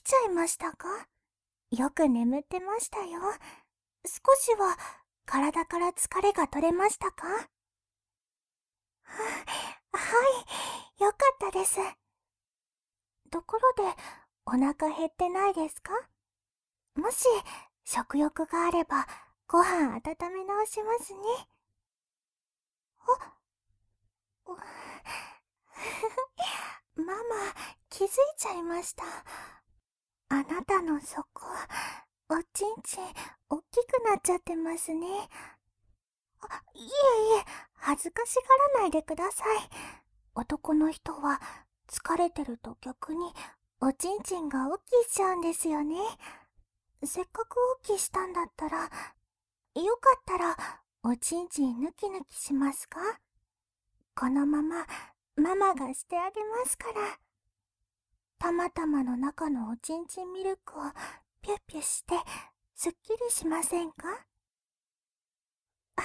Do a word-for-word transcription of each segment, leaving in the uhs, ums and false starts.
ちゃいましたか？よく眠ってましたよ。少しは体から疲れが取れましたか？は、はい、よかったです。ところで、お腹減ってないですか？もし、食欲があれば、ご飯温め直しますね。あ、うママ、気づいちゃいました。あなたのそこ、おちんちん、おっきくなっちゃってますね。あ、いえいえ、恥ずかしがらないでください。男の人は、疲れてると逆に、おちんちんが大きいしちゃうんですよね。せっかく大きいしたんだったら、よかったら、おちんちんぬきぬきしますか？このまま、ママがしてあげますから。たまたまの中のおちんちんミルクをピュッピュして、すっきりしませんか？はい。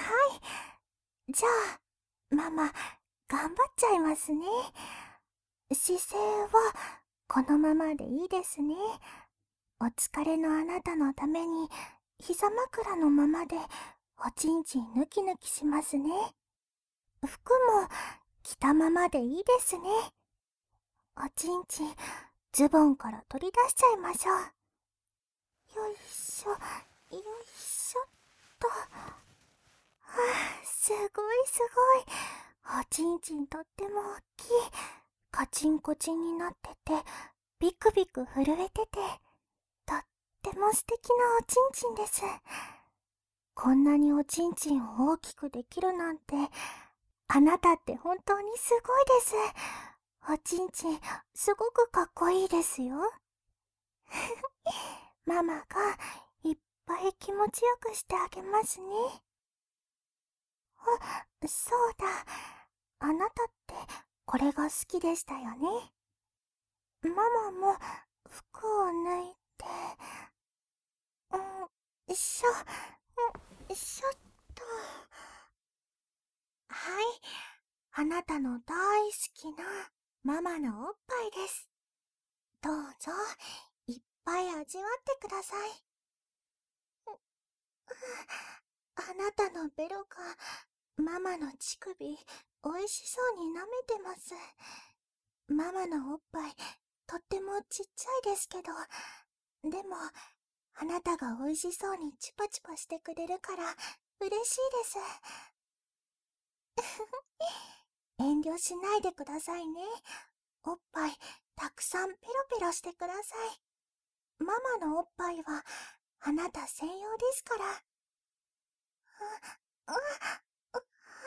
じゃあ、ママ、頑張っちゃいますね。姿勢は、このままでいいですね。お疲れのあなたのために、膝枕のままで、おちんちんぬきぬきしますね。服も、着たままでいいですね。おちんちん、ズボンから取り出しちゃいましょう。よいしょ、よいしょっと。はあ、すごいすごい。おちんちんとっても大きい。カチンコチンになってて、ビクビク震えてて、とっても素敵なおちんちんです。こんなにおちんちんを大きくできるなんて、あなたって本当にすごいです。おちんちん、すごくかっこいいですよ。ママがいっぱい気持ちよくしてあげますね。あ、そうだ。あなたってこれが好きでしたよね。ママも服を脱いで、うん、しょ、うん、しょっと。はい、あなたの大好きなママのおっぱいです。どうぞ、いっぱい味わってください。あなたのベロがママの乳首、おいしそうに舐めてます。ママのおっぱい、とってもちっちゃいですけど、でも、あなたがおいしそうにチュパチュパしてくれるから、嬉しいです。遠慮しないでくださいね。おっぱい、たくさんペロペロしてください。ママのおっぱいは、あなた専用ですから。う、う、う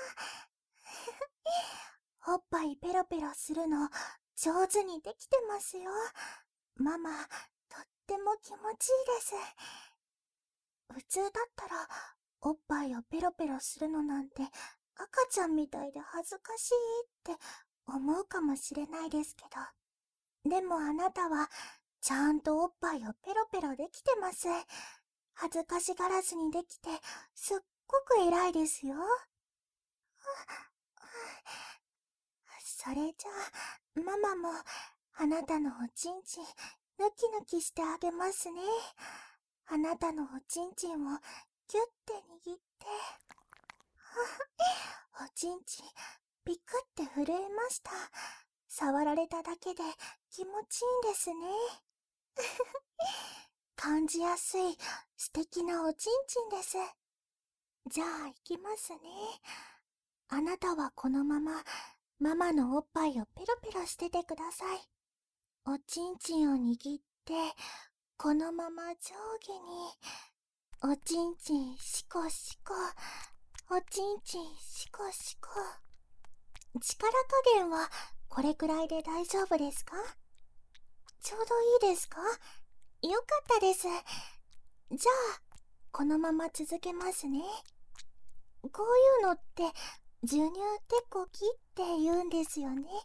おっぱいペロペロするの、上手にできてますよ。ママ、とっても気持ちいいです。普通だったら、おっぱいをペロペロするのなんて、赤ちゃんみたいで恥ずかしいって思うかもしれないですけど。でもあなたは、ちゃんとおっぱいをペロペロできてます。恥ずかしがらずにできて、すっごく偉いですよ。それじゃあ、ママも、あなたのおちんちん、ぬきぬきしてあげますね。あなたのおちんちんを、ぎゅって握って、おちんちん、ピクって震えました。触られただけで気持ちいいんですね。感じやすい、素敵なおちんちんです。じゃあ、行きますね。あなたはこのまま、ママのおっぱいをペロペロしててください。おちんちんを握って、このまま上下に、おちんちんシコシコ、おちんちんシコシコ。力加減はこれくらいで大丈夫ですか？ちょうどいいですか？よかったです。じゃあ、このまま続けますね。こういうのって、授乳てこきって言うんですよね。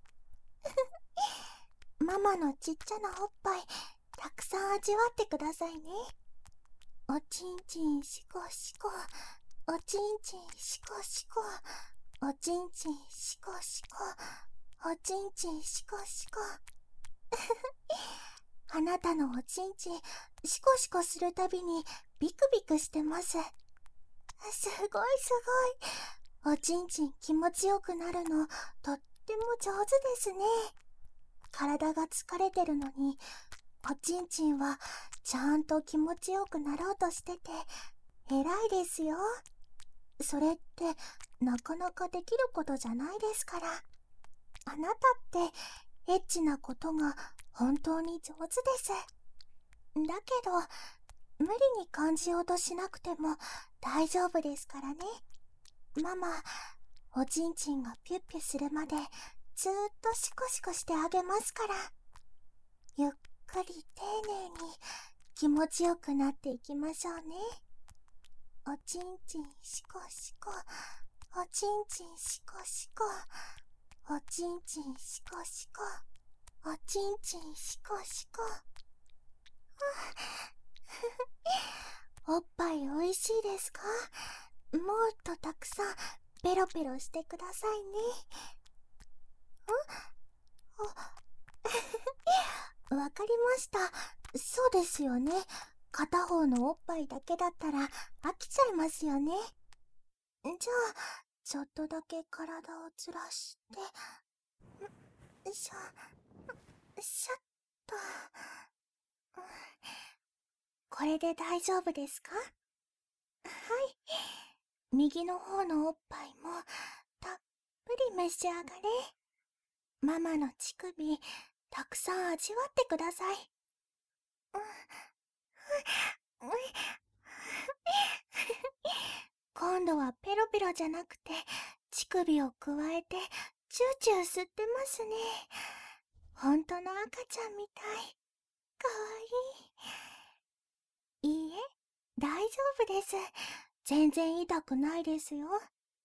ママのちっちゃなおっぱい、たくさん味わってくださいね。おちんちんシコシコ、おちんちんシコシコ、おちんちんシコシコ、おちんちんシコシコ。 あなたのおちんちん、シコシコするたびにビクビクしてます。すごいすごい。おちんちん気持ちよくなるの、とっても上手ですね。体が疲れてるのに、おちんちんはちゃんと気持ちよくなろうとしてて、偉いですよ。それってなかなかできることじゃないですから。あなたってエッチなことが本当に上手です。だけど、無理に感じようとしなくても大丈夫ですからね。ママ、おちんちんがピュッピュするまでずーっとシコシコしてあげますから。ゆっくり丁寧に気持ちよくなっていきましょうね。おちんちんシコシコ、おちんちんシコシコ、おちんちんシコシコ、おちんちんシコシコ。おっぱいおいしいですか？もっとたくさんペロペロしてくださいね。ん？わかりました。そうですよね。片方のおっぱいだけだったら飽きちゃいますよね。じゃあ、ちょっとだけ体をずらして、しょ、しょっと。これで大丈夫ですか？はい。右の方のおっぱいもたっぷり召し上がれ。ママの乳首、たくさん味わってください。今度はペロペロじゃなくて乳首をくわえてチューチュー吸ってますね。本当の赤ちゃんみたい。かわいい。いいえ、大丈夫です。全然痛くないですよ。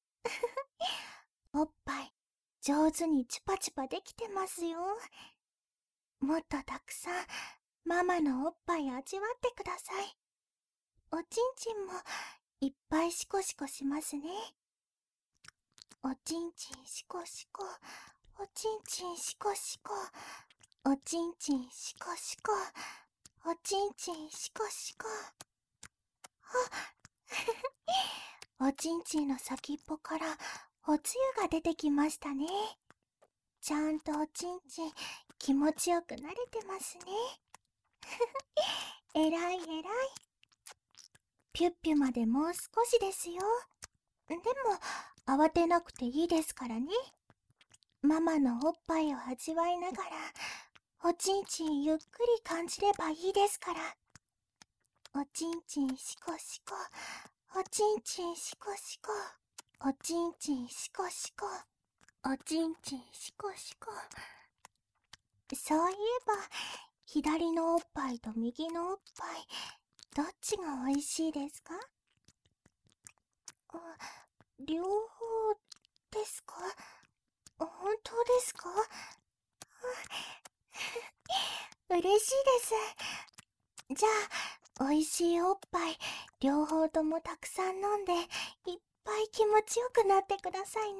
おっぱい上手にチュパチュパできてますよ。もっとたくさんママのおっぱい味わってください。おちんちんもいっぱいシコシコしますね。おちんちんシコシコ、おちんちんシコシコ、おちんちんシコシコ、おちんちんシコシコ。おちんちんの先っぽからおつゆが出てきましたね。ちゃんとおちんちん気持ちよくなれてますね。えらいえらい。ピュッピュまでもう少しですよ。でも慌てなくていいですからね。ママのおっぱいを味わいながらおちんちんゆっくり感じればいいですから。おちんちんシコシコ、おちんちんシコシコ、おちんちんシコシコ、おちんちんシコシコ。そういえば左のおっぱいと右のおっぱいどっちがおいしいですか？あ、両方ですか？本当ですか？嬉しいです。じゃあ、おいしいおっぱい両方ともたくさん飲んでいっぱい気持ちよくなってくださいね。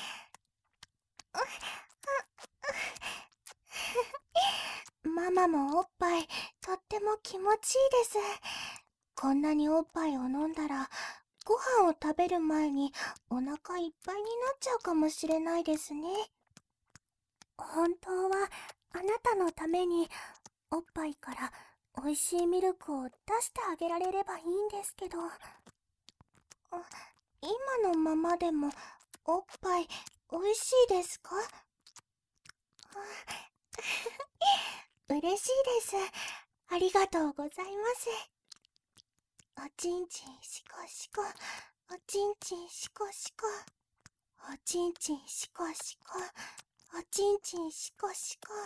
ママもおっぱいとっても気持ちいいです。こんなにおっぱいを飲んだらご飯を食べる前にお腹いっぱいになっちゃうかもしれないですね。本当はあなたのためにおっぱいからおいしいミルクを出してあげられればいいんですけど、あ、今のままでもおっぱいおいしいですか？嬉しいです。ありがとうございます。おちんちんシコシコ、おちんちんシコシコ、おちんちんシコシコ、おちんちんシコシコ。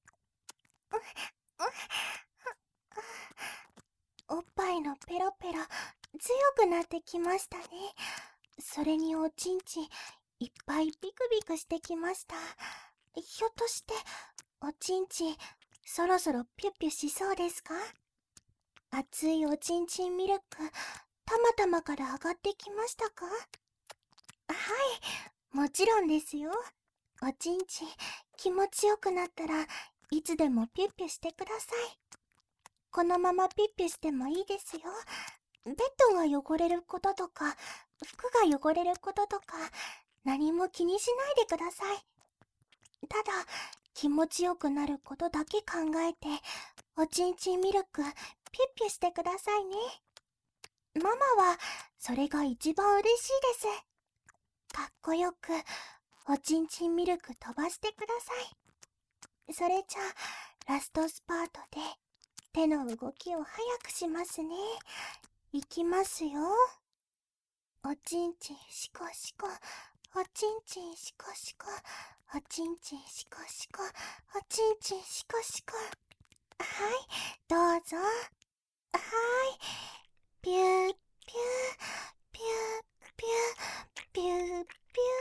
おっぱいのペロペロ強くなってきましたね。それにおちんちんいっぱいビクビクしてきました。ひょっとしておちんちんそろそろピュッピュしそうですか？熱いおちんちんミルクたまたまから上がってきましたか？はい、もちろんですよ。おちんちん気持ちよくなったらいつでもピュッピュしてください。 このままピッピしてもいいですよ。ベッドが汚れることとか、服が汚れることとか、何も気にしないでください。ただ、気持ちよくなることだけ考えて、おちんちんミルク、ピュッピュしてくださいね。ママは、それが一番嬉しいです。かっこよく、おちんちんミルク飛ばしてください。それじゃあ、ラストスパートで、手の動きを早くしますね。いきますよ。おちんちんしこしこ、おちんちんしこしこ、おちんちんしこしこ、おちんちんしこしこ。はい、どうぞ。はい、ピュー、ピュー、ピュー、ピュー、ピュー、ピュー。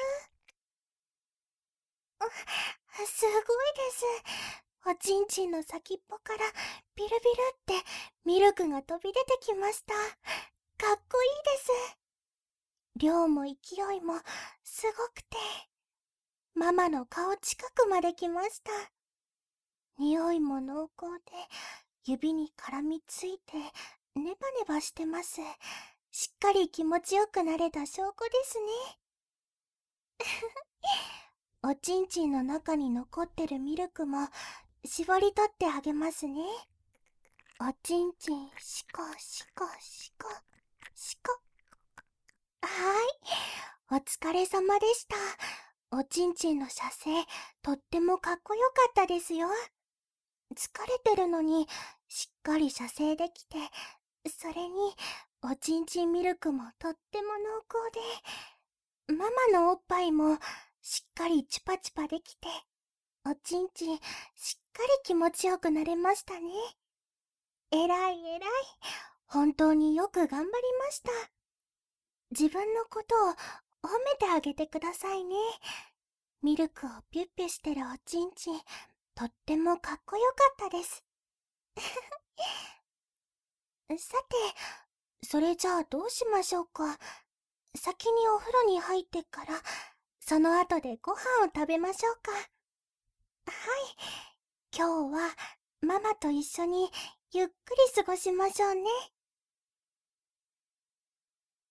すごいです。おちんちんの先っぽからビルビルってミルクが飛び出てきました。かっこいいです。量も勢いもすごくて、ママの顔近くまで来ました。匂いも濃厚で、指に絡みついてネバネバしてます。しっかり気持ちよくなれた証拠ですね。おちんちんの中に残ってるミルクも絞り取ってあげますね。おちんちんしこしこしこしこ。はい、お疲れ様でした。おちんちんの射精、とってもかっこよかったですよ。疲れてるのにしっかり射精できて、それにおちんちんミルクもとっても濃厚で、ママのおっぱいもしっかりチュパチュパできて、おちんちんしっかり気持ちよくなれましたね。えらいえらい。本当によく頑張りました。自分のことを褒めてあげてくださいね。ミルクをピュッピュしてるおちんちん、とってもかっこよかったです。さて、それじゃあどうしましょうか。先にお風呂に入ってから、その後でご飯を食べましょうか。はい。今日はママと一緒にゆっくり過ごしましょうね。